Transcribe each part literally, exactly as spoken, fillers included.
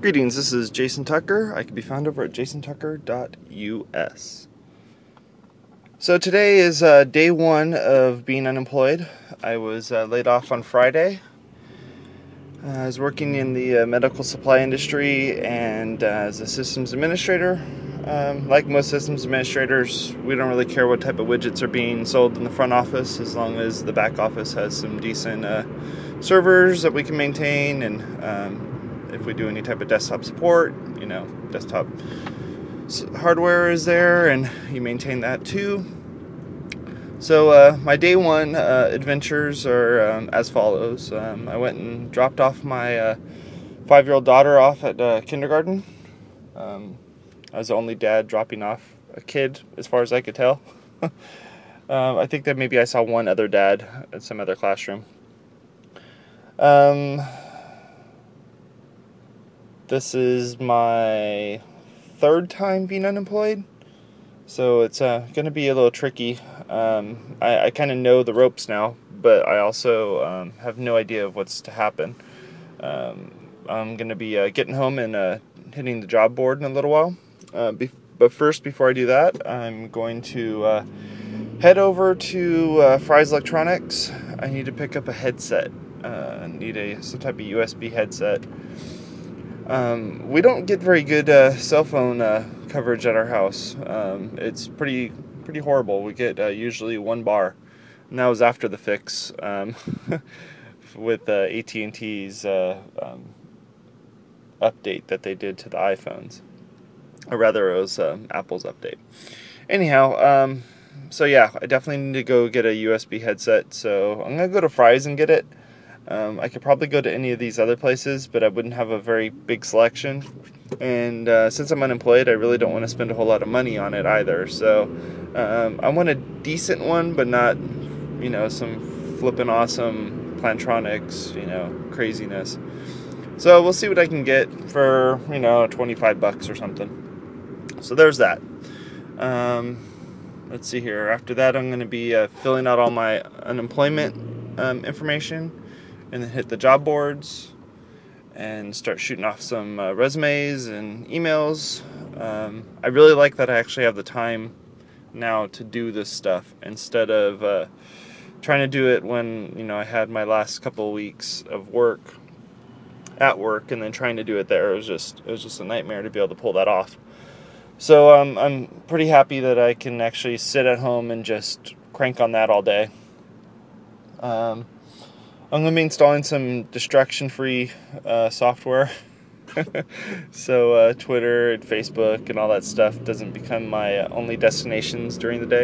Greetings, this is Jason Tucker. I can be found over at jason tucker dot U S. So today is uh, day one of being unemployed. I was uh, laid off on Friday. Uh, I was working in the uh, medical supply industry and uh, as a systems administrator. Um, like most systems administrators, we don't really care what type of widgets are being sold in the front office as long as the back office has some decent uh, servers that we can maintain, and um, if we do any type of desktop support, you know, desktop hardware is there and you maintain that too. So uh, my day one uh, adventures are um, as follows. Um, I went and dropped off my uh, five-year-old daughter off at uh, kindergarten. Um, I was the only dad dropping off a kid as far as I could tell. um, I think that maybe I saw one other dad at some other classroom. Um... This is my third time being unemployed, so it's uh, going to be a little tricky. Um, I, I kind of know the ropes now, but I also um, have no idea of what's to happen. Um, I'm going to be uh, getting home and uh, hitting the job board in a little while. Uh, be- but first, before I do that, I'm going to uh, head over to uh, Fry's Electronics. I need to pick up a headset. Uh, I need a some type of U S B headset. Um, we don't get very good uh, cell phone uh, coverage at our house. Um, it's pretty pretty horrible. We get uh, usually one bar, and that was after the fix um, with uh, A T and T's uh, um, update that they did to the iPhones, or rather it was uh, Apple's update. Anyhow, um, so yeah, I definitely need to go get a U S B headset, so I'm going to go to Fry's and get it. Um, I could probably go to any of these other places, but I wouldn't have a very big selection. And uh, since I'm unemployed, I really don't want to spend a whole lot of money on it either. So um, I want a decent one, but not, you know, some flippin' awesome Plantronics, you know, craziness. So we'll see what I can get for, you know, twenty-five bucks or something. So there's that. Um, let's see here. After that, I'm going to be uh, filling out all my unemployment um, information. And then hit the job boards and start shooting off some uh, resumes and emails. Um, I really like that I actually have the time now to do this stuff instead of uh, trying to do it when, you know, I had my last couple of weeks of work at work and then trying to do it there. It was just it was just a nightmare to be able to pull that off. So um, I'm pretty happy that I can actually sit at home and just crank on that all day. Um, I'm going to be installing some distraction-free uh, software, so uh, Twitter and Facebook and all that stuff doesn't become my uh, only destinations during the day.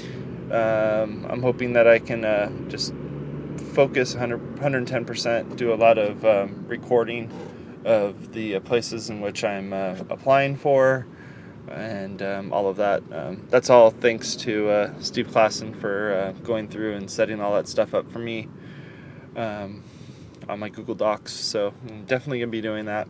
Um, I'm hoping that I can uh, just focus one hundred, one hundred ten percent, do a lot of um, recording of the uh, places in which I'm uh, applying for, and um, all of that. Um, that's all thanks to uh, Steve Klassen for uh, going through and setting all that stuff up for me. Um, on my Google Docs, so I'm definitely gonna be doing that.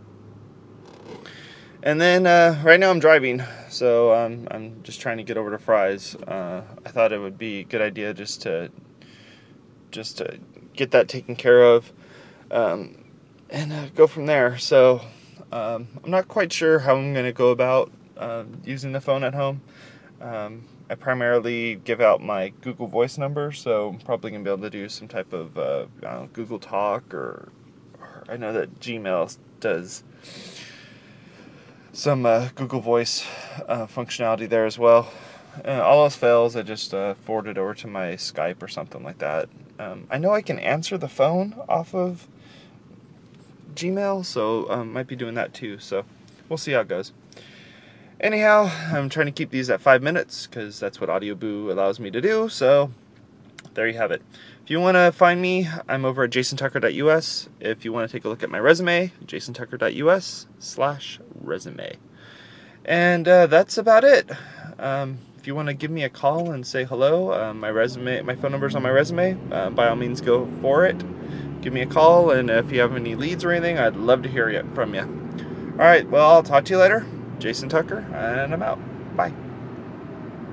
And then uh, right now I'm driving, so um, I'm just trying to get over to Fry's. Uh, I thought it would be a good idea just to just to get that taken care of, um, and uh, go from there. So um, I'm not quite sure how I'm gonna go about uh, using the phone at home. Um, I primarily give out my Google Voice number, so I'm probably going to be able to do some type of uh, I don't know, Google Talk, or, or I know that Gmail does some uh, Google Voice uh, functionality there as well. Uh, all else fails, I just uh, forward it over to my Skype or something like that. Um, I know I can answer the phone off of Gmail, so I um, might be doing that too, so we'll see how it goes. Anyhow, I'm trying to keep these at five minutes because that's what AudioBoo allows me to do, so there you have it. If you want to find me, I'm over at jason tucker dot U S. If you want to take a look at my resume, jason tucker dot U S slash resume. And uh, that's about it. Um, if you want to give me a call and say hello, uh, my resume, my phone number's on my resume. Uh, by all means, go for it. Give me a call, and if you have any leads or anything, I'd love to hear it from you. All right, well, I'll talk to you later. Jason Tucker, and I'm out. Bye.